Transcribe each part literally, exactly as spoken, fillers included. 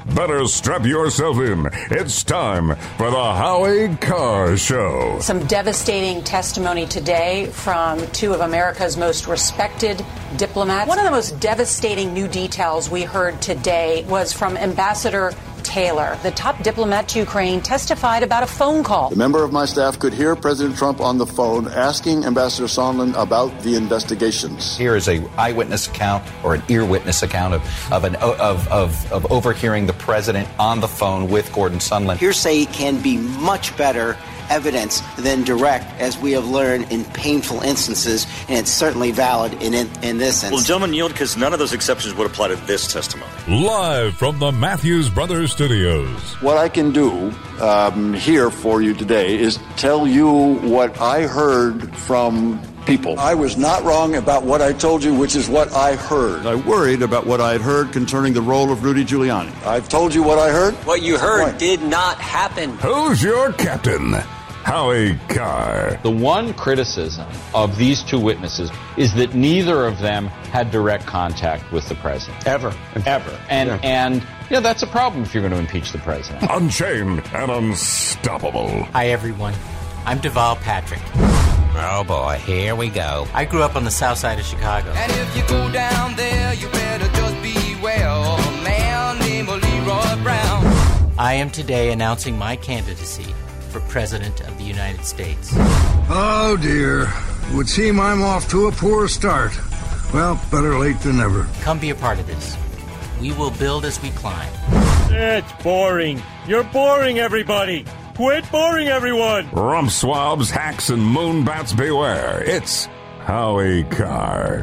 Better strap yourself in. It's time for the Howie Carr Show. Some devastating testimony today from two of America's most respected diplomats. One of the most devastating new details we heard today was from Ambassador Taylor. The top diplomat to Ukraine testified about a phone call. A member of my staff could hear President Trump on the phone asking Ambassador Sondland about the investigations. Here is a eyewitness account or an ear witness account of of, an, of, of, of overhearing the president on the phone with Gordon Sondland. Hearsay can be much better evidence than direct, as we have learned in painful instances, and it's certainly valid in in, in this instance. Well, gentlemen, yield, because none of those exceptions would apply to this testimony. Live from the Matthews Brothers Studios. What I can do um, here for you today is tell you what I heard from people. I was not wrong about what I told you, which is what I heard. I worried about what I had heard concerning the role of Rudy Giuliani. I've told you what I heard. What you heard Right. did not happen. Who's your captain? Howie Carr. The one criticism of these two witnesses is that neither of them had direct contact with the president. Ever. Ever. And, yeah. and yeah, that's a problem if you're going to impeach the president. Unchained and unstoppable. Hi, everyone. I'm Deval Patrick. Oh, boy. Here we go. I grew up on the south side of Chicago. And if you go down there, you better just beware of a man named Leroy Brown. I am today announcing my candidacy for President of the United States. Oh, dear. It would seem I'm off to a poor start. Well, better late than never. Come be a part of this. We will build as we climb. It's boring. You're boring, everybody. Quit boring, everyone. Rump swabs, hacks, and moonbats beware. It's Howie Carr.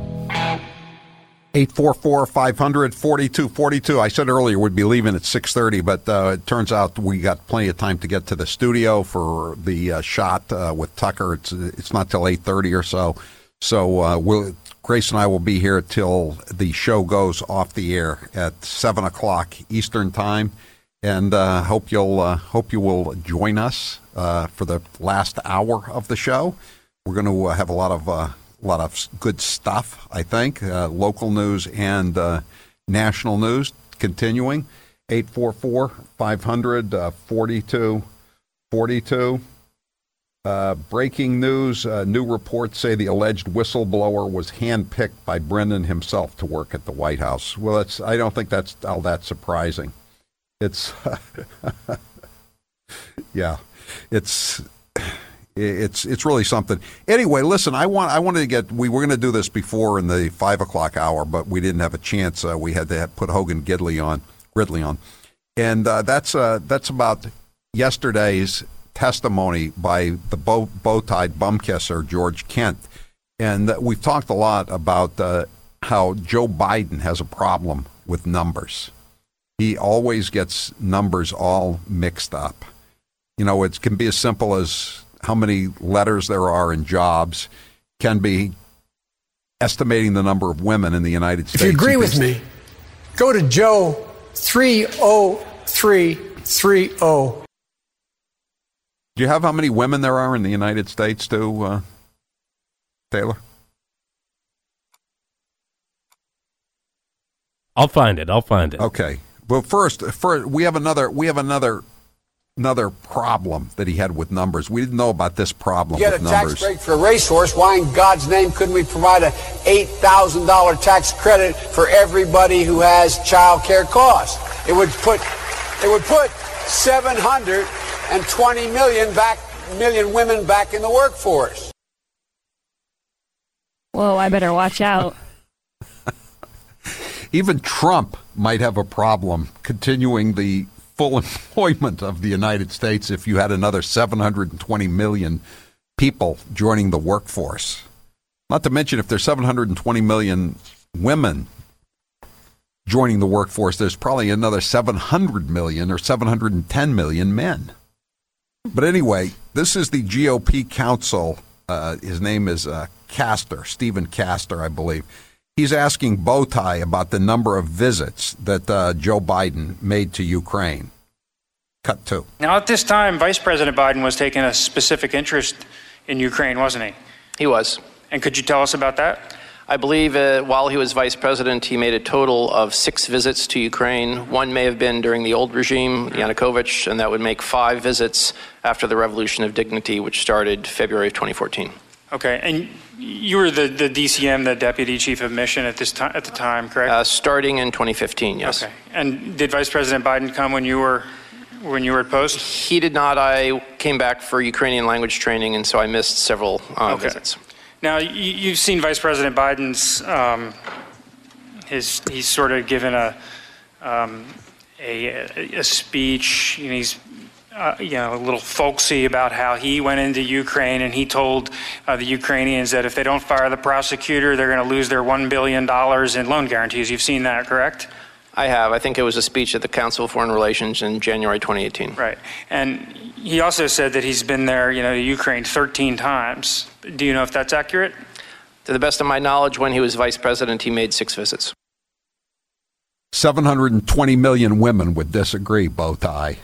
eight four four, five hundred, forty-two forty-two. I said earlier we'd be leaving at six thirty, but uh, it turns out we got plenty of time to get to the studio for the uh, shot uh, with Tucker. It's it's not till eight thirty or so. So uh, we'll, Grace and I will be here till the show goes off the air at seven o'clock Eastern Time. And uh, hope you'll uh, hope you will join us uh, for the last hour of the show. We're going to uh, have a lot of uh, a lot of good stuff, I think, uh, local news and uh, national news. Continuing, eight four four, five hundred, forty-two forty-two. Uh, breaking news: uh, new reports say the alleged whistleblower was handpicked by Brennan himself to work at the White House. Well, it's I don't think that's all that surprising. It's, yeah, it's, it's, it's really something. Anyway, listen, I want, I wanted to get, we were going to do this before in the five o'clock hour, but we didn't have a chance. Uh, we had to have, put Hogan Gidley on, Gridley on. And uh, that's, uh, that's about yesterday's testimony by the bow, bow-tied bum kisser, George Kent. And uh, we've talked a lot about uh, how Joe Biden has a problem with numbers. He always gets numbers all mixed up. You know, it can be as simple as how many letters there are in jobs, can be estimating the number of women in the United States. If you agree with me, go to Joe three oh three three oh. Do you have how many women there are in the United States, too, uh, Taylor? I'll find it. I'll find it. Okay. Well, first, first, we have another we have another another problem that he had with numbers. We didn't know about this problem you with get a numbers. tax break for a racehorse. Why in God's name couldn't we provide a eight thousand dollars tax credit for everybody who has child care costs? It would put it would put seven hundred twenty million back million women back in the workforce. Whoa, I better watch out. Even Trump might have a problem continuing the full employment of the United States if you had another seven hundred twenty million people joining the workforce. Not to mention, if there's seven hundred twenty million women joining the workforce, there's probably another seven hundred million or seven hundred ten million men. But anyway, this is the G O P counsel. Uh, his name is uh, Castor, Stephen Castor, I believe. He's asking Bowtie about the number of visits that uh, Joe Biden made to Ukraine. Cut two. Now, at this time, Vice President Biden was taking a specific interest in Ukraine, wasn't he? He was. And could you tell us about that? I believe uh, while he was vice president, he made a total of six visits to Ukraine. One may have been during the old regime, Yanukovych, and that would make five visits after the Revolution of Dignity, which started February of twenty fourteen. Okay, and you were the, the D C M, the Deputy Chief of Mission at this time, at the time, correct? Uh, starting in twenty fifteen, yes. Okay, and did Vice President Biden come when you were when you were at post? He did not. I came back for Ukrainian language training, and so I missed several uh, okay. visits. Now, you, you've seen Vice President Biden's, um, his, he's sort of given a, um, a, a speech, you know, he's, uh, you know, a little folksy about how he went into Ukraine and he told uh, the Ukrainians that if they don't fire the prosecutor, they're going to lose their one billion dollars in loan guarantees. You've seen that, correct? I have. I think it was a speech at the Council of Foreign Relations in January twenty eighteen. Right. And he also said that he's been there, you know, Ukraine thirteen times. Do you know if that's accurate? To the best of my knowledge, when he was vice president, he made six visits. seven hundred twenty million women would disagree, Bowtie.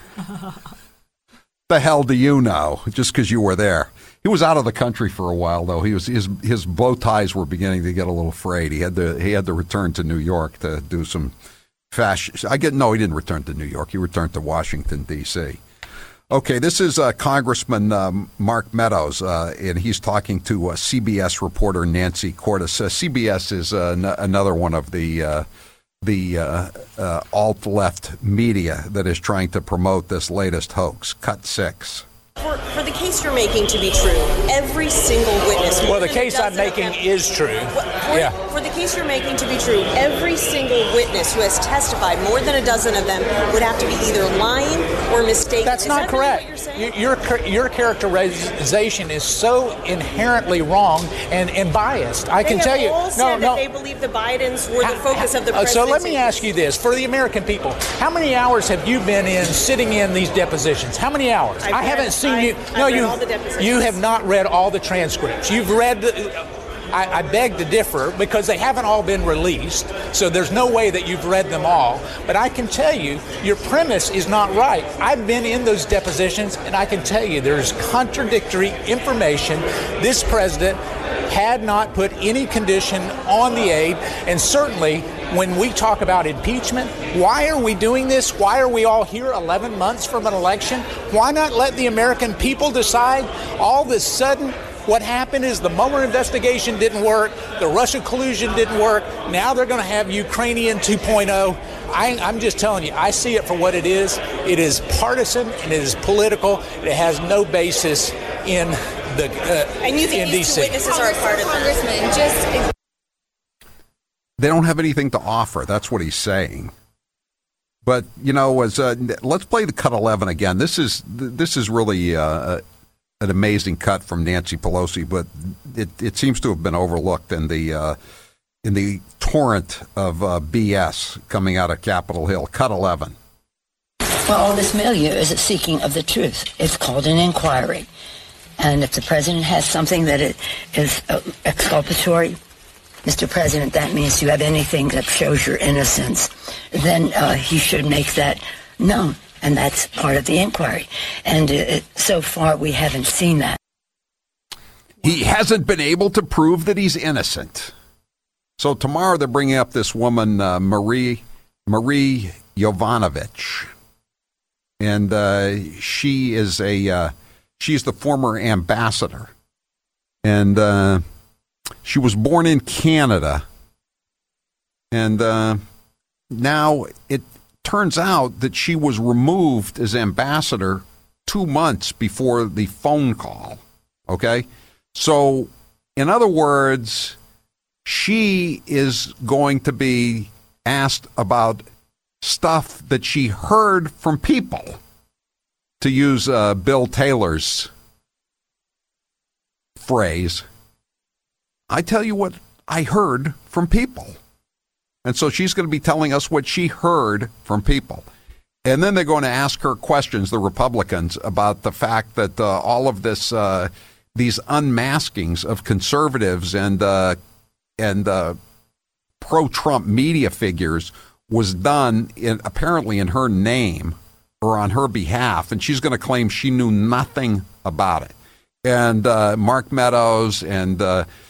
The hell do you know? Just because you were there. He was out of the country for a while, though. He was his his bow ties were beginning to get a little frayed. He had to he had to return to New York to do some fashion. I get no, he didn't return to New York. He returned to Washington D C Okay, this is uh, Congressman um, Mark Meadows, uh, and he's talking to uh, C B S reporter Nancy Cordes. Uh, C B S is uh, n- another one of the uh, the uh, uh, alt-left media that is trying to promote this latest hoax. Cut six. For, for the case you're making to be true, every single witness... Well, the case I'm making is true. For, yeah. For the case you're making to be true, every single witness who has testified, more than a dozen of them, would have to be either lying or mistaken. That's is not that correct. Really what you're your, your characterization is so inherently wrong and, and biased. I they can tell you... all no, said no. that they believe the Bidens were the focus of the Uh, presidency. so let me ask you this. For the American people, how many hours have you been in sitting in these depositions? How many hours? I've I read, haven't seen I, you... I've no, read you, all the depositions. you have not read all the transcripts. You've read... The, I, I beg to differ because they haven't all been released, so there's no way that you've read them all. But I can tell you, your premise is not right. I've been in those depositions, and I can tell you there's contradictory information. This president had not put any condition on the aid, and certainly when we talk about impeachment, why are we doing this? Why are we all here eleven months from an election? Why not let the American people decide? All of a sudden, what happened is the Mueller investigation didn't work, the Russia collusion didn't work, now they're going to have Ukrainian two point oh. I, I'm just telling you, I see it for what it is. It is partisan and it is political. It has no basis in the uh, and you think in these D C. two witnesses are a part of Congressman, just... They don't have anything to offer. That's what he's saying. But, you know, as uh, let's play the cut eleven again. This is this is really uh, an amazing cut from Nancy Pelosi, but it, it seems to have been overlooked in the uh, in the torrent of uh, B S coming out of Capitol Hill. Cut eleven. Well, all this milieu is a seeking of the truth. It's called an inquiry. And if the president has something that it is uh, exculpatory, Mister President, that means you have anything that shows your innocence, then uh, he should make that known. And that's part of the inquiry. And uh, so far, we haven't seen that. He hasn't been able to prove that he's innocent. So tomorrow they're bringing up this woman, uh, Marie Marie Yovanovitch. And uh, she is a uh, she's the former ambassador. And uh, she was born in Canada. And uh, now it turns out that she was removed as ambassador two months before the phone call. Okay? So, in other words, she is going to be asked about stuff that she heard from people, to use uh, Bill Taylor's phrase. I tell you what I heard from people. And so she's going to be telling us what she heard from people. And then they're going to ask her questions, the Republicans, about the fact that uh, all of this, uh, these unmaskings of conservatives and uh, and uh, pro-Trump media figures was done in, apparently in her name or on her behalf, and she's going to claim she knew nothing about it. And uh, Mark Meadows and uh,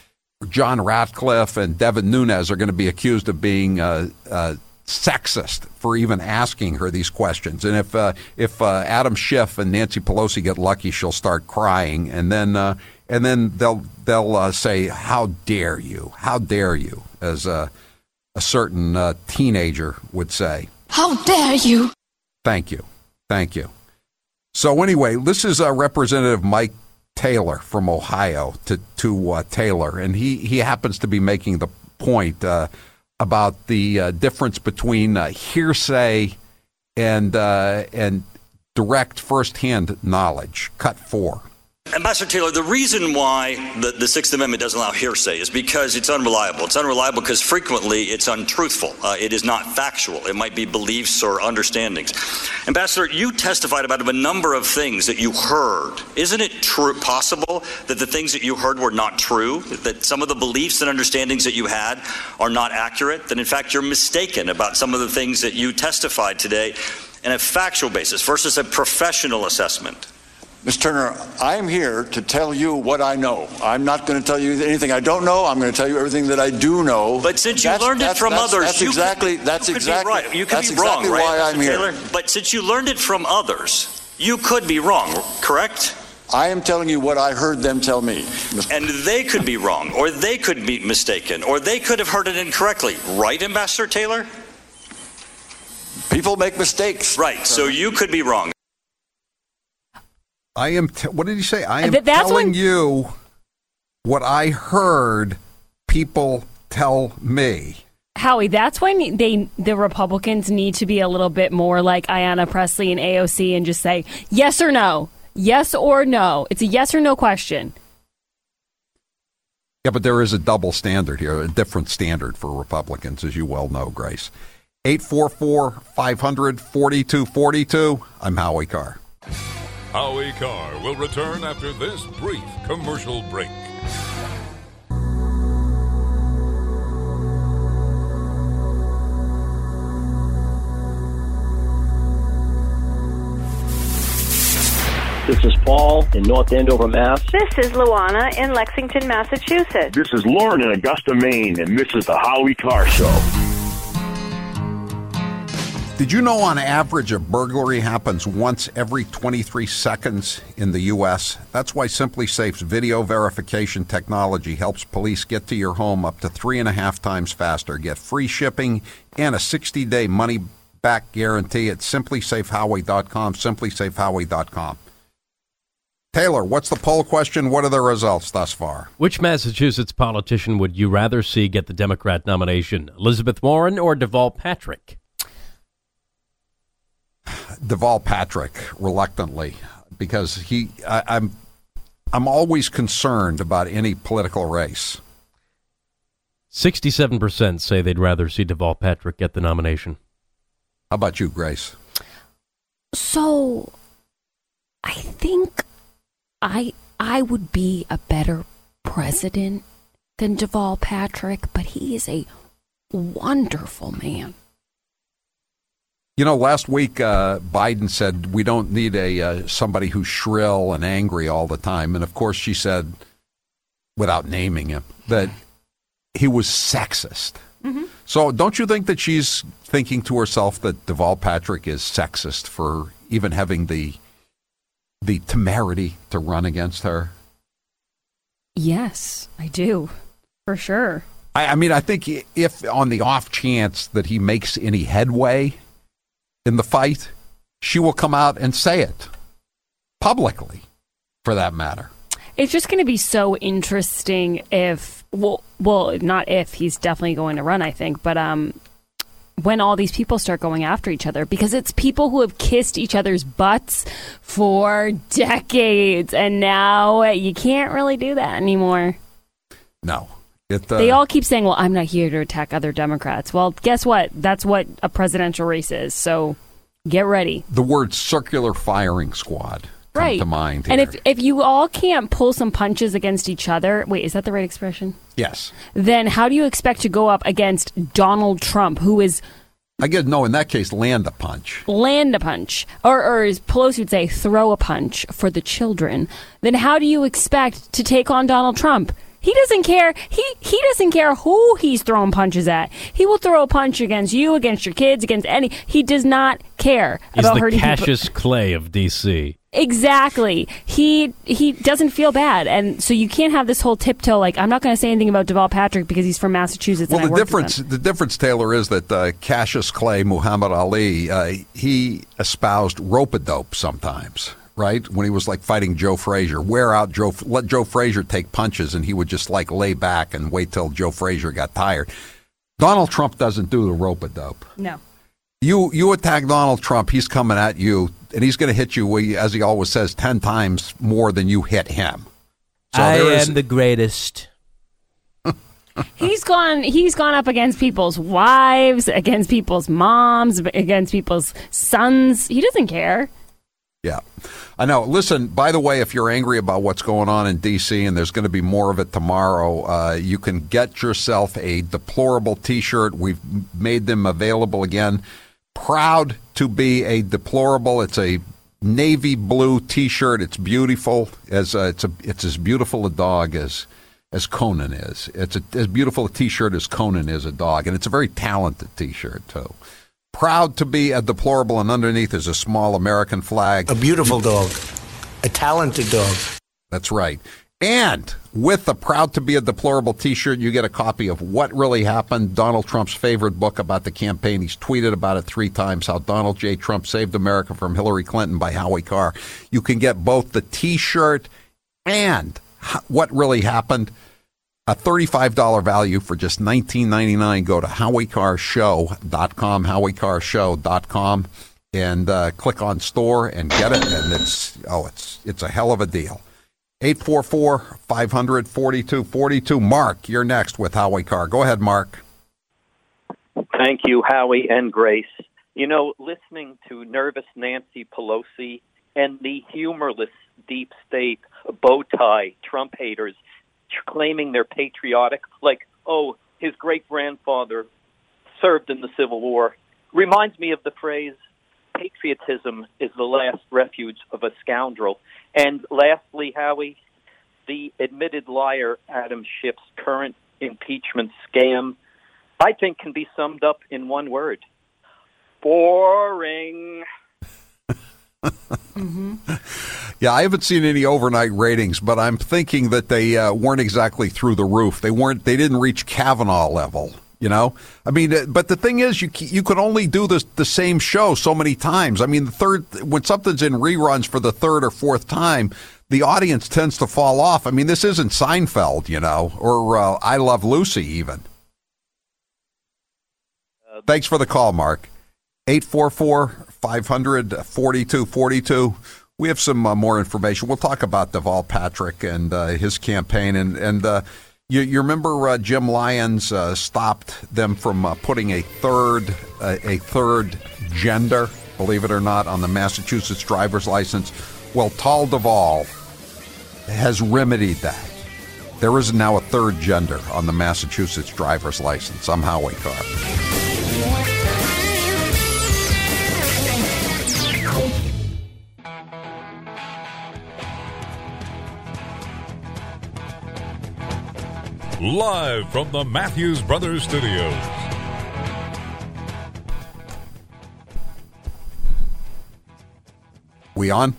John Ratcliffe and Devin Nunes are going to be accused of being uh, uh, sexist for even asking her these questions. And if uh, if uh, Adam Schiff and Nancy Pelosi get lucky, she'll start crying, and then uh, and then they'll they'll uh, say, "How dare you? How dare you?" as a, a certain uh, teenager would say. How dare you? Thank you, thank you. So anyway, this is uh, Representative Mike Taylor from Ohio to to uh, Taylor, and he he happens to be making the point uh, about the uh, difference between uh, hearsay and uh, and direct firsthand knowledge. Cut four. Ambassador Taylor, the reason why the, the Sixth Amendment doesn't allow hearsay is because it's unreliable. It's unreliable because frequently it's untruthful. Uh, it is not factual. It might be beliefs or understandings. Ambassador, you testified about a number of things that you heard. Isn't it true, possible that the things that you heard were not true, that some of the beliefs and understandings that you had are not accurate, that in fact you're mistaken about some of the things that you testified today in a factual basis versus a professional assessment? Mister Turner, I'm here to tell you what I know. I'm not going to tell you anything I don't know. I'm going to tell you everything that I do know. But since you that's, learned it that's, from that's, others, that's you exactly could, that's you could exactly be right. You could that's be exactly wrong, why right, I'm Taylor? here. But since you learned it from others, you could be wrong, correct? I am telling you what I heard them tell me. And they could be wrong, or they could be mistaken, or they could have heard it incorrectly, right, Ambassador Taylor? People make mistakes. Right. So you could be wrong. I am. T- what did he say? I am Th- that's telling when- you what I heard people tell me. Howie, that's when they the Republicans need to be a little bit more like Ayanna Pressley and A O C and just say yes or no, yes or no. It's a yes or no question. Yeah, but there is a double standard here, a different standard for Republicans, as you well know, Grace. eight four four, five hundred, forty-two forty-two. I'm Howie Carr. Howie Carr will return after this brief commercial break. This is Paul in North Andover, Mass. This is Luana in Lexington, Massachusetts. This is Lauren in Augusta, Maine, and this is the Howie Carr Show. Did you know on average a burglary happens once every twenty-three seconds in the U S? That's why Simply Safe's video verification technology helps police get to your home up to three and a half times faster. Get free shipping and a sixty-day money-back guarantee at simply safe howie dot com, simply safe howie dot com. Taylor, what's the poll question? What are the results thus far? Which Massachusetts politician would you rather see get the Democrat nomination, Elizabeth Warren or Deval Patrick? Deval Patrick, reluctantly, because he, I, I'm, I'm always concerned about any political race. Sixty-seven percent say they'd rather see Deval Patrick get the nomination. How about you, Grace? So, I think I I would be a better president than Deval Patrick, but he is a wonderful man. You know, last week uh, Biden said we don't need a uh, somebody who's shrill and angry all the time. And, of course, she said, without naming him, that he was sexist. Mm-hmm. So don't you think that she's thinking to herself that Deval Patrick is sexist for even having the the temerity to run against her? Yes, I do, for sure. I, I mean, I think if on the off chance that he makes any headway in the fight, she will come out and say it publicly, for that matter. It's just going to be so interesting if, well, well, not if, he's definitely going to run, I think, but um, when all these people start going after each other, because it's people who have kissed each other's butts for decades, and now you can't really do that anymore. No. It, uh, they all keep saying, well, I'm not here to attack other Democrats. Well, guess what? That's what a presidential race is. So get ready. The word circular firing squad come right. to mind here. And if, if you all can't pull some punches against each other, wait, is that the right expression? Yes. Then how do you expect to go up against Donald Trump, who is... I guess, no, in that case, land a punch. Land a punch. Or, or as Pelosi would say, throw a punch for the children. Then how do you expect to take on Donald Trump? He doesn't care. He he doesn't care who he's throwing punches at. He will throw a punch against you, against your kids, against any. He does not care He's about the hurting Cassius people. Clay of D C. Exactly. He he doesn't feel bad, and so you can't have this whole tiptoe. Like, I'm not going to say anything about Deval Patrick because he's from Massachusetts. Well, and I the worked with difference, him. the difference, Taylor, is that uh, Cassius Clay, Muhammad Ali, uh, he espoused rope-a-dope sometimes, right? When he was like fighting Joe Frazier, wear out Joe, let Joe Frazier take punches, and he would just like lay back and wait till Joe Frazier got tired. Donald Trump doesn't do the rope-a-dope. No. You you attack Donald Trump, he's coming at you, and he's going to hit you, as he always says, ten times more than you hit him. So I there am is, the greatest. He's gone. He's gone up against people's wives, against people's moms, against people's sons. He doesn't care. Yeah, I know. Listen, by the way, if you're angry about what's going on in D C, and there's going to be more of it tomorrow, uh, you can get yourself a deplorable T-shirt. We've made them available again. Proud to be a deplorable. It's a navy blue T-shirt. It's beautiful. As uh, it's a it's as beautiful a dog as as Conan is. It's a, as beautiful a T-shirt as Conan is a dog, and it's a very talented T-shirt too. Proud to be a deplorable, and underneath is a small American flag. A beautiful dog. A talented dog. That's right. And with the Proud to be a Deplorable T-shirt, you get a copy of What Really Happened, Donald Trump's favorite book about the campaign. He's tweeted about it three times, How Donald J. Trump Saved America from Hillary Clinton by Howie Carr. You can get both the T-shirt and What Really Happened, a thirty-five dollars value for just nineteen ninety-nine. Go to howie carr show dot com, howie carr show dot com, and uh, click on store and get it. And it's, oh, it's it's a hell of a deal. eight four four, five hundred, forty-two forty-two. Mark, you're next with Howie Carr. Go ahead, Mark. Thank you, Howie and Grace. You know, listening to nervous Nancy Pelosi and the humorless deep state bow tie Trump haters claiming they're patriotic, like, oh, his great-grandfather served in the Civil War, reminds me of the phrase, patriotism is the last refuge of a scoundrel. And lastly, Howie, the admitted liar Adam Schiff's current impeachment scam, I think can be summed up in one word. Boring. Mm-hmm. Yeah, I haven't seen any overnight ratings, but I'm thinking that they uh, weren't exactly through the roof. They weren't. They didn't reach Kavanaugh level. You know, I mean, but the thing is, you you can only do this the same show so many times. I mean, the third when something's in reruns for the third or fourth time, the audience tends to fall off. I mean, this isn't Seinfeld, you know, or uh, I Love Lucy even. Uh, Thanks for the call, Mark. eight four four, five hundred, forty-two forty-two. We have some uh, more information. We'll talk about Deval Patrick and uh, his campaign. And, and uh, you, you remember uh, Jim Lyons uh, stopped them from uh, putting a third uh, a third gender, believe it or not, on the Massachusetts driver's license. Well, Tal Deval has remedied that. There is now a third gender on the Massachusetts driver's license. I'm Howie Carr. Live from the Matthews Brothers Studios. We on?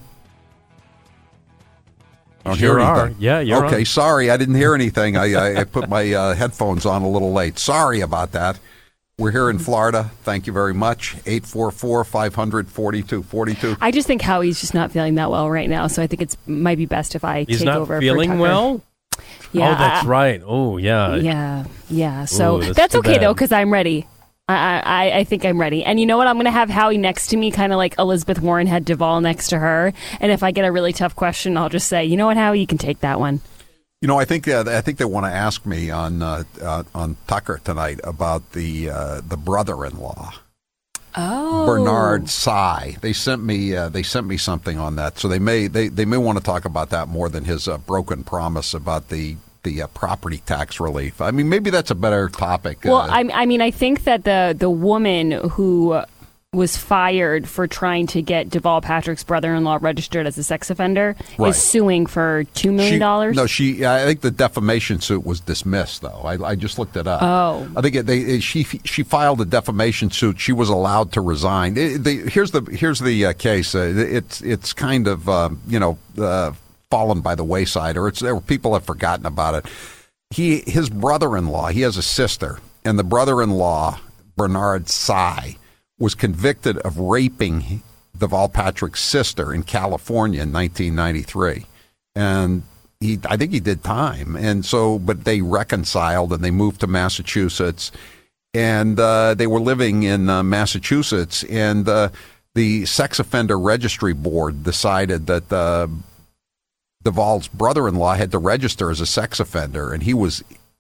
I don't Sure hear are. anything. Yeah, you're okay, on. sorry, I didn't hear anything. I, I, I put my uh, headphones on a little late. Sorry about that. We're here in Florida. Thank you very much. eight four four, five hundred, forty-two forty-two. I just think Howie's just not feeling that well right now, so I think it's might be best if I He's take not over. feeling for Tucker. well? Yeah, oh, that's I- right. Oh, yeah. Yeah, yeah. So Ooh, that's that's too okay bad. though, because I'm ready. I, I I think I'm ready. And you know what? I'm going to have Howie next to me, kind of like Elizabeth Warren had Deval next to her. And if I get a really tough question, I'll just say, you know what, Howie, you can take that one. You know, I think uh, I think they want to ask me on uh, uh, on Tucker tonight about the uh, the brother-in-law, Oh, Bernard Sy. They sent me uh, they sent me something on that, so they may they, they may want to talk about that more than his uh, broken promise about the the uh, property tax relief. I mean, maybe that's a better topic. Well, uh, I, I mean, I think that the the woman who was fired for trying to get Deval Patrick's brother-in-law registered as a sex offender, Right. is suing for two million dollars. No, she. I think the defamation suit was dismissed, though. I, I just looked it up. Oh. I think it, they it, she she filed a defamation suit. She was allowed to resign. It, the, here's the here's the uh, case. Uh, it's it's kind of um, you know uh, fallen by the wayside, or it's there. People have forgotten about it. He his brother-in-law. He has a sister, and the brother-in-law Bernard Tsai was convicted of raping Deval Patrick's sister in California in nineteen ninety-three. And he, I think he did time. And so, but they reconciled and they moved to Massachusetts. And uh, they were living in uh, Massachusetts. And uh, the Sex Offender Registry Board decided that uh, Deval's brother-in-law had to register as a sex offender. And he was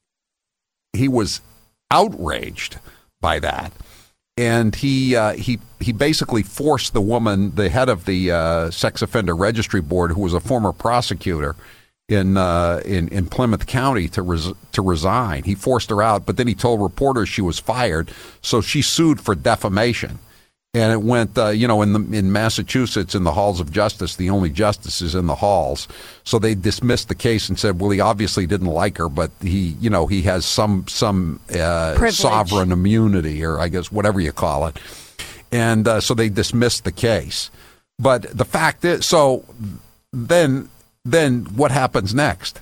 he was outraged by that. And he uh, he he basically forced the woman, the head of the uh, Sex Offender Registry Board, who was a former prosecutor in uh, in in Plymouth County, to res- to resign. He forced her out, but then he told reporters she was fired, so she sued for defamation. And it went, uh, you know, in the in Massachusetts, in the halls of justice, the only justices in the halls. So they dismissed the case and said, well, he obviously didn't like her, but he, you know, he has some some uh, sovereign immunity, or I guess whatever you call it. And uh, so they dismissed the case. But the fact is, so then then what happens next?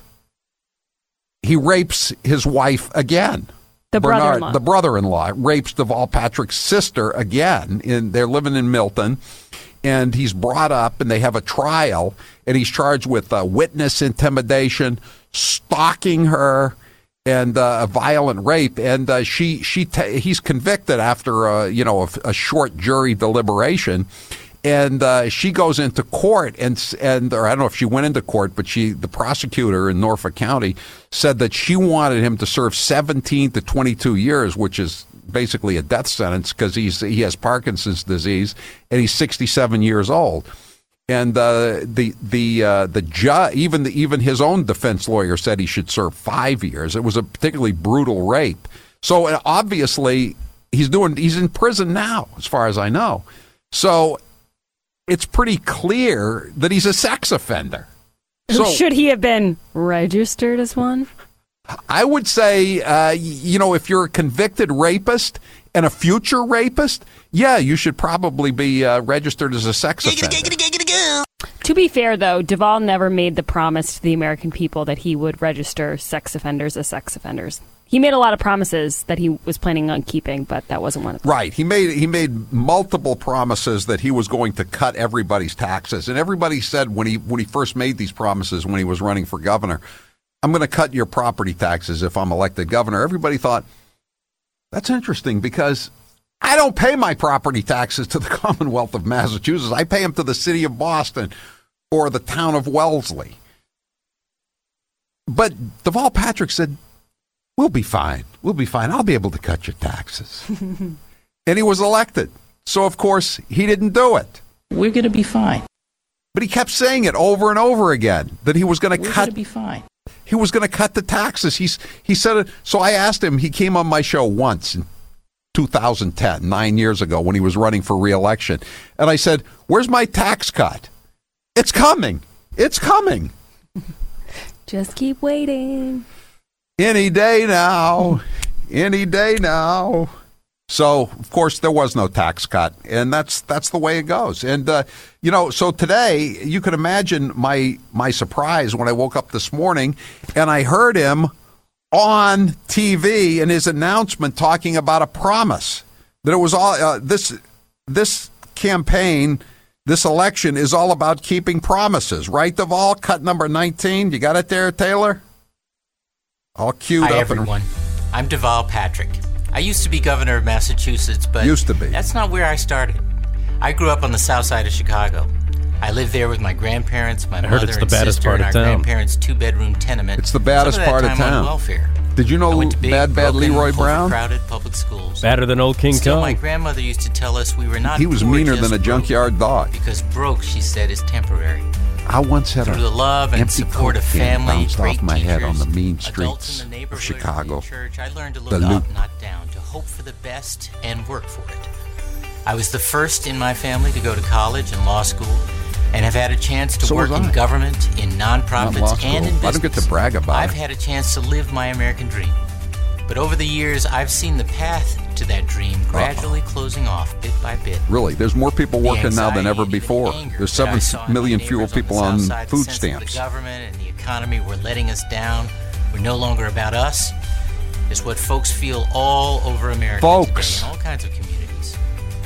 He rapes his wife again. The Bernard, brother-in-law. the brother-in-law rapes Deval Patrick's sister again. In they're living in Milton, and he's brought up, and they have a trial, and he's charged with uh, witness intimidation, stalking her, and uh, a violent rape. And uh, she she ta- he's convicted after uh, you know a, a short jury deliberation. And uh, she goes into court, and and or I don't know if she went into court, but she, the prosecutor in Norfolk County, said that she wanted him to serve seventeen to twenty-two years, which is basically a death sentence because he's he has Parkinson's disease and he's sixty-seven years old. And uh, the the uh, the ju- even the, even his own defense lawyer said he should serve five years. It was a particularly brutal rape. So uh, obviously he's doing he's in prison now, as far as I know. So it's pretty clear that he's a sex offender. So should he have been registered as one? I would say, uh, you know, if you're a convicted rapist and a future rapist, yeah, you should probably be uh, registered as a sex offender. To be fair, though, Deval never made the promise to the American people that he would register sex offenders as sex offenders. He made a lot of promises that he was planning on keeping, but that wasn't one of them. Right. He made he made multiple promises that he was going to cut everybody's taxes. And everybody said when he when he first made these promises when he was running for governor, I'm going to cut your property taxes if I'm elected governor. Everybody thought, that's interesting because I don't pay my property taxes to the Commonwealth of Massachusetts. I pay them to the city of Boston or the town of Wellesley. But Deval Patrick said, we'll be fine. We'll be fine. I'll be able to cut your taxes. And he was elected. So, of course, he didn't do it. We're going to be fine. But he kept saying it over and over again, that he was going to cut. We're going to be fine. He was going to cut the taxes. He's He said it. So I asked him, he came on my show once in two thousand ten, nine years ago, when he was running for re-election. And I said, where's my tax cut? It's coming. It's coming. Just keep waiting. Any day now. Any day now. So, of course, there was no tax cut, and that's that's the way it goes. And, uh, you know, so today, you can imagine my my surprise when I woke up this morning and I heard him on T V in his announcement talking about a promise, that it was all uh, this this campaign, this election is all about keeping promises, right, Deval? Cut number nineteen. You got it there, Taylor? All queued Hi, up. everyone. I'm Deval Patrick. I used to be governor of Massachusetts, but used to be. That's not where I started. I grew up on the south side of Chicago. I lived there with my grandparents, my I heard mother it's the and baddest sister, part and of our town. grandparents' two-bedroom tenement. It's the baddest Some of that part of time town. on welfare. Did you know I went to big, Bad Bad broken, Leroy Brown? Crowded public schools. Badder than old King Still, Kong. my grandmother used to tell us we were not He was poor, meaner just than a broke, junkyard dog. because broke, she said, is temporary. I once had Through a the love and empty support of Coke can family, bounced great off my head teachers, on the mean adults streets in the of neighborhood, Chicago. and church, I learned to The look loop. up, not down, to hope for the best and work for it. I was the first in my family to go to college and law school, and have had a chance to So work was in I. government, in Not law nonprofits, school. and in business. I don't get to brag about I've it. had a chance to live my American dream. But over the years, I've seen the path to that dream gradually closing off bit by bit. Really, there's more people The working now than anxiety ever and the before. anger There's that I seven saw in my million fewer neighbors on the people south on side, the food sense that stamps. The government and the economy were letting us down. We're no longer about us. Is what folks feel all over America Folks. today in all kinds of communities.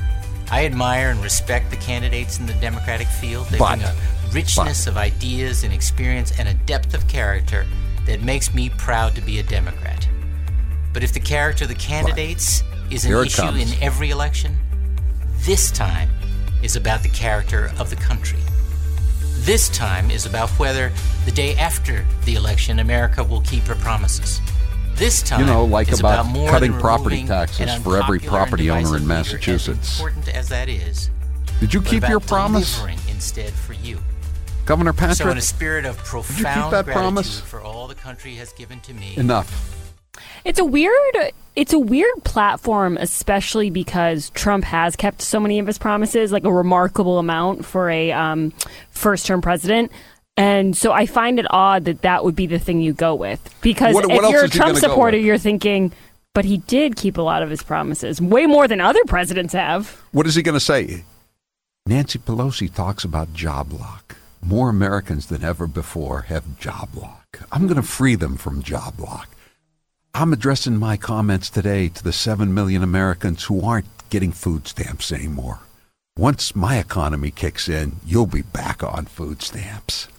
I admire and respect the candidates in the Democratic field. They But- bring a richness of ideas and experience and a depth of character that makes me proud to be a Democrat. But if the character of the candidates is an Here it issue comes. in every election, this time is about the character of the country. This time is about whether the day after the election America will keep her promises. This time You know, like is about about more cutting than property removing taxes an for every unpopular and property owner divisive in leader, Massachusetts. As important as that is, Did you but keep about your promise, delivering instead for you. Governor So in Patrick? a spirit of you keep profound that gratitude promise? for all the country has given to me. Enough. It's a weird it's a weird platform, especially because Trump has kept so many of his promises, like a remarkable amount for a um, first-term president. And so I find it odd that that would be the thing you go with. Because What- what if else you're a is he Trump gonna go supporter, with? you're thinking, but he did keep a lot of his promises, way more than other presidents have. What is he going to say? Nancy Pelosi talks about job lock. More Americans than ever before have job lock. I'm going to free them from job lock. I'm addressing my comments today to the seven million Americans who aren't getting food stamps anymore. Once my economy kicks in, you'll be back on food stamps.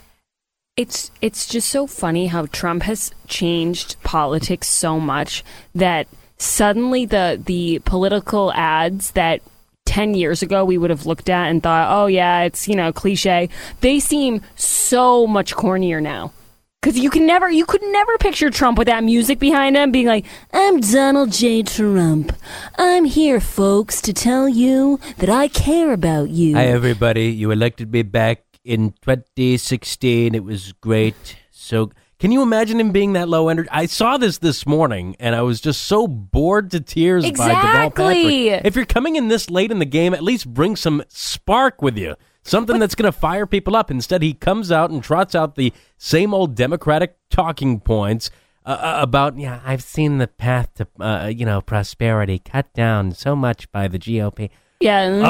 It's it's just so funny how Trump has changed politics so much that suddenly the the political ads that ten years ago we would have looked at and thought, oh yeah, it's, you know, cliche, they seem so much cornier now. Because you can never, you could never picture Trump with that music behind him being like, I'm Donald J. Trump. I'm here, folks, to tell you that I care about you. Hi, everybody. You elected me back in twenty sixteen. It was great. So, can you imagine him being that low energy? I saw this this morning, and I was just so bored to tears by Deval Exactly. Patrick. If you're coming in this late in the game, at least bring some spark with you. Something that's going to fire people up. Instead, he comes out and trots out the same old Democratic talking points uh, about, yeah, I've seen the path to, uh, you know, prosperity cut down so much by the G O P. Yeah.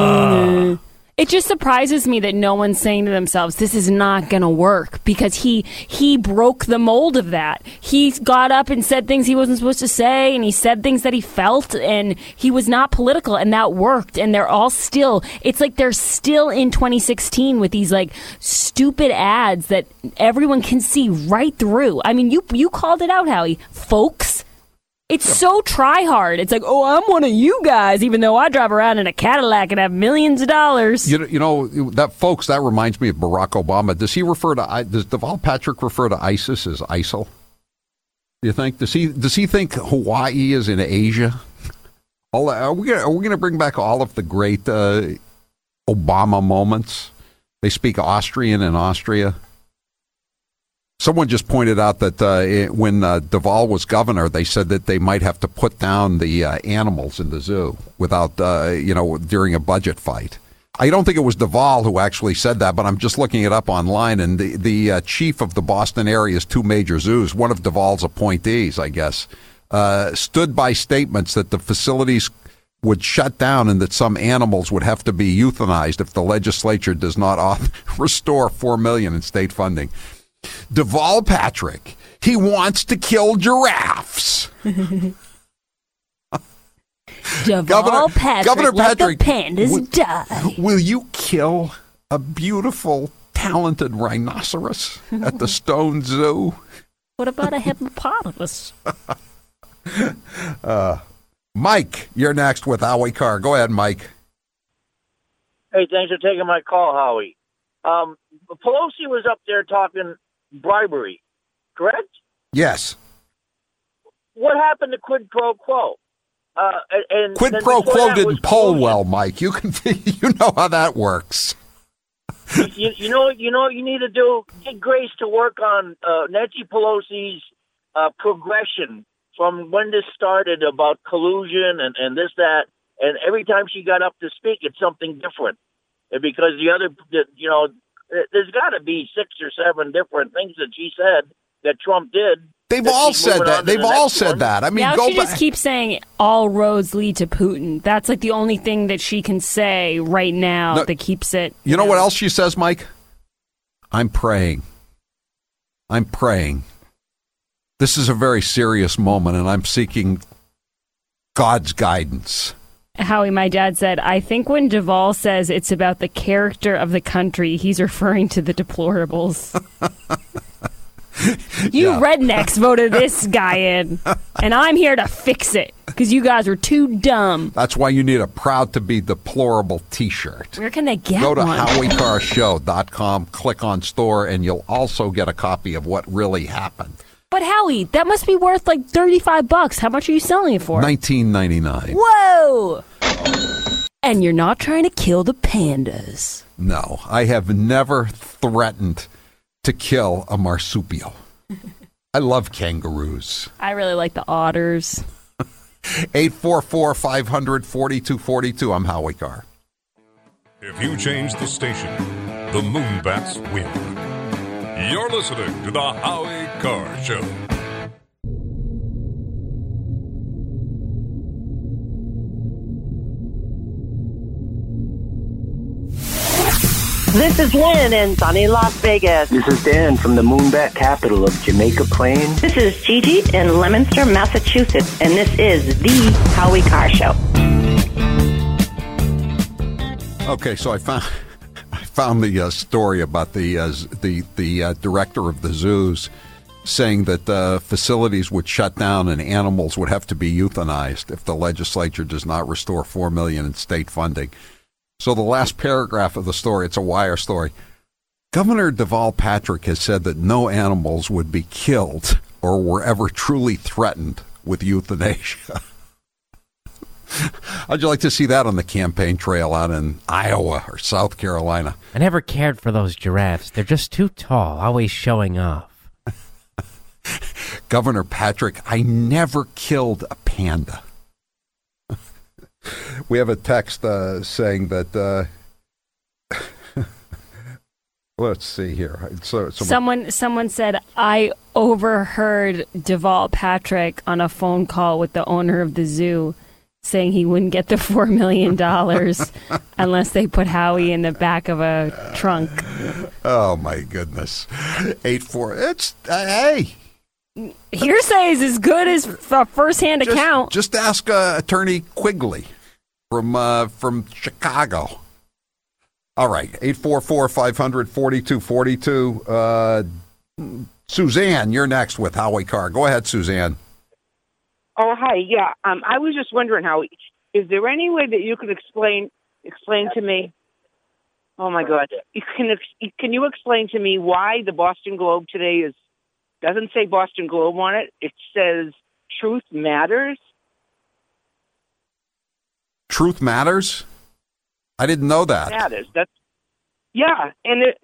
Ah. It just surprises me that no one's saying to themselves, this is not going to work, because he he broke the mold of that. He got up and said things he wasn't supposed to say, and he said things that he felt, and he was not political, and that worked. And they're all still, it's like they're still in twenty sixteen with these like stupid ads that everyone can see right through. I mean, you you called it out, Howie. Folks. It's so try hard. It's like, oh, I'm one of you guys, even though I drive around in a Cadillac and have millions of dollars. You know, you know that, folks, that reminds me of Barack Obama. Does he refer to, I- does Deval Patrick refer to ISIS as ISIL? Do you think? Does he Does he think Hawaii is in Asia? All, are we gonna, are we going to bring back all of the great uh, Obama moments? They speak Austrian in Austria. Someone just pointed out that uh, it, when uh, Deval was governor, they said that they might have to put down the uh, animals in the zoo without, uh, you know, during a budget fight. I don't think it was Deval who actually said that, but I'm just looking it up online, and the, the uh, chief of the Boston area's two major zoos, one of Deval's appointees, I guess, uh, stood by statements that the facilities would shut down and that some animals would have to be euthanized if the legislature does not author- restore four million dollars in state funding. Deval Patrick, he wants to kill giraffes. Deval Governor- Patrick, Governor let Patrick, the pandas w- die. Will you kill a beautiful, talented rhinoceros at the Stone Zoo? What about a hippopotamus? Uh, Mike, you're next with Howie Carr. Go ahead, Mike. Hey, thanks for taking my call, Howie. Um, Pelosi was up there talking bribery, correct? Yes. What happened to quid pro quo? Uh, and Quid then pro before quo that didn't was poll collusion. well, Mike. You can you know how that works. you, you know, you know what you need to do? Get Grace to work on uh, Nancy Pelosi's uh, progression from when this started about collusion and, and this, that. And every time she got up to speak, it's something different. And because the other, you know, there's got to be six or seven different things that she said that Trump did. They've that all she's said moving on that. to They've the all next said one. that. I mean, now go she back. just keeps saying all roads lead to Putin. That's like the only thing that she can say right now No, that keeps it. You know what else she says, Mike? I'm praying. I'm praying. This is a very serious moment, and I'm seeking God's guidance. Howie, my dad said, I think when Duvall says it's about the character of the country, he's referring to the deplorables. You Yeah. rednecks voted this guy in, and I'm here to fix it because you guys were too dumb. That's why you need a Proud to Be Deplorable t-shirt. Where can they get Go to one? howie car show dot com, click on store, and you'll also get a copy of what really happened. But Howie, that must be worth like thirty-five bucks. How much are you selling it for? nineteen ninety-nine. Whoa! And you're not trying to kill the pandas. No, I have never threatened to kill a marsupial. I love kangaroos. I really like the otters. eight four four, five hundred, forty-two forty-two. I'm Howie Carr. If you change the station, the Moonbats win. You're listening to the Howie Carr Show. This is Lynn in sunny Las Vegas. This is Dan from the Moonbat capital of Jamaica Plain. This is Gigi in Leominster, Massachusetts, and this is the Howie Carr Show. Okay, so I found I found the uh, story about the uh, the the uh, director of the zoos saying that uh, facilities would shut down and animals would have to be euthanized if the legislature does not restore four million dollars in state funding. So the last paragraph of the story, it's a Wire story. Governor Deval Patrick has said that no animals would be killed or were ever truly threatened with euthanasia. How'd you like to see that on the campaign trail out in Iowa or South Carolina? I never cared for those giraffes. They're just too tall, always showing off. Governor Patrick, I never killed a panda. We have a text uh, saying that, uh, let's see here. So, so Someone someone said, I overheard Deval Patrick on a phone call with the owner of the zoo saying he wouldn't get the four million dollars unless they put Howie in the back of a trunk. Oh, my goodness. eight four. It's, uh, hey. Hearsay is as good as a first-hand Just, account. just ask uh, Attorney Quigley from uh, from Chicago. All right, eight four four, five hundred, forty-two forty-two. Uh, Suzanne, you're next with Howie Carr. Go ahead, Suzanne. Oh, hi. Yeah, um, I was just wondering, Howie, is there any way that you could explain explain to me? Oh my God, you can ex- can you explain to me why the Boston Globe today is doesn't say Boston Globe on it? It says Truth Matters. Truth matters? I didn't know that. Matters. That's yeah, and it.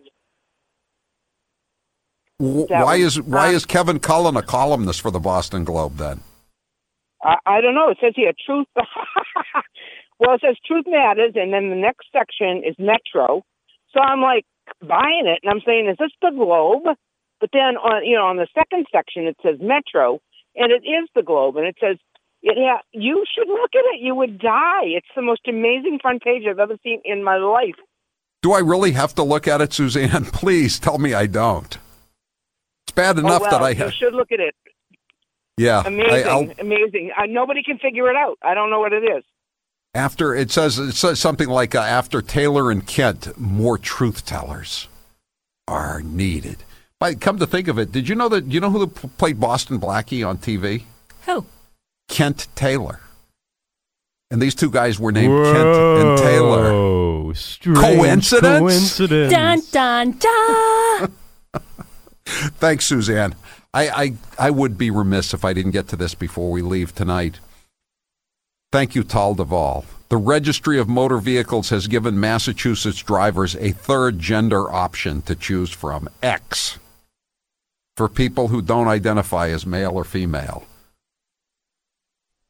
W- that why was- is why um, is Kevin Cullen a columnist for the Boston Globe then? I, I don't know. It says here Truth. Well, it says Truth Matters, and then the next section is Metro. So I'm like buying it, and I'm saying, is this the Globe? But then on you know on the second section it says Metro, and it is the Globe, and it says it ha- you should look at it. You would die. It's the most amazing front page I've ever seen in my life. Do I really have to look at it, Suzanne? Please tell me I don't. It's bad enough oh, well, that I you have. should look at it. Yeah, Amazing, I, I'll, amazing. Uh, nobody can figure it out. I don't know what it is. after it says it says something like uh, after Taylor and Kent, more truth tellers are needed. But come to think of it, did you know that you know who played Boston Blackie on T V? Who? Kent Taylor. And these two guys were named Whoa, Kent and Taylor. Coincidence? Coincidence. Dun, dun, dun. Thanks, Suzanne. I, I, I would be remiss if I didn't get to this before we leave tonight. Thank you, Tal Duvall. The Registry of Motor Vehicles has given Massachusetts drivers a third gender option to choose from, X, for people who don't identify as male or female.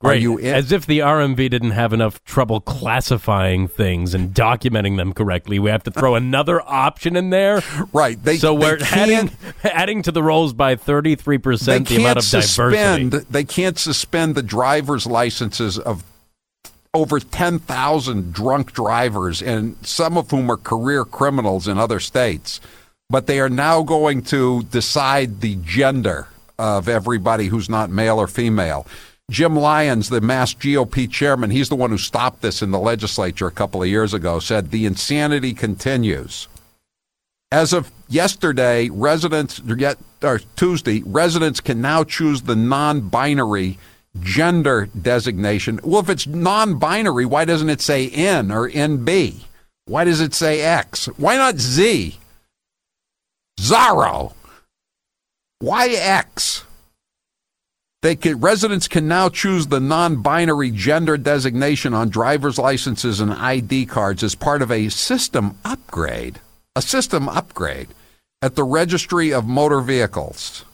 Are Right, you in? as if the R M V didn't have enough trouble classifying things and documenting them correctly. We have to throw another option in there. Right. They, so they we're adding, adding to the rolls by thirty-three percent the amount of suspend, diversity. They can't suspend the driver's licenses of over ten thousand drunk drivers, and some of whom are career criminals in other states. But they are now going to decide the gender of everybody who's not male or female. Jim Lyons, the Mass G O P chairman, he's the one who stopped this in the legislature a couple of years ago, said the insanity continues. As of yesterday, residents, or Tuesday, residents can now choose the non-binary gender designation. Well, if it's non-binary, why doesn't it say N or N B? Why does it say X? Why not Z? Zorro. Why X? They can, residents can now choose the non-binary gender designation on driver's licenses and I D cards as part of a system upgrade. A system upgrade at the Registry of Motor Vehicles.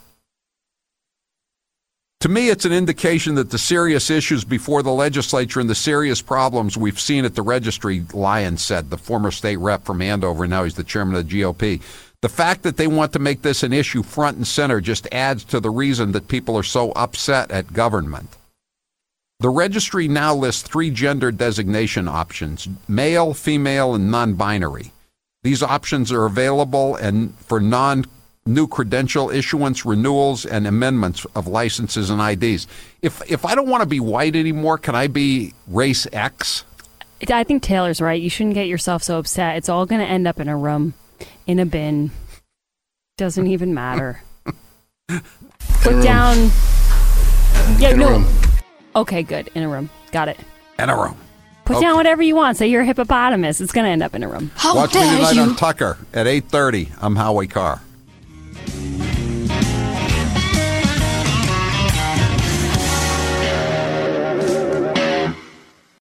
To me, it's an indication that the serious issues before the legislature and the serious problems we've seen at the registry, Lyons said, the former state rep from Andover, now he's the chairman of the G O P. The fact that they want to make this an issue front and center just adds to the reason that people are so upset at government. The registry now lists three gender designation options: male, female, and non-binary. These options are available and for non-new credential issuance, renewals, and amendments of licenses and I Ds. If if I don't want to be white anymore, can I be race X? I think Taylor's right. You shouldn't get yourself so upset. It's all going to end up in a room, in a bin. Doesn't even matter. Put down. Yeah, in a no. room. Okay, good. In a room. Got it. In a room. Put Okay. down whatever you want. Say you're a hippopotamus. It's going to end up in a room. Watch me tonight on Tucker at eight thirty. I'm Howie Carr.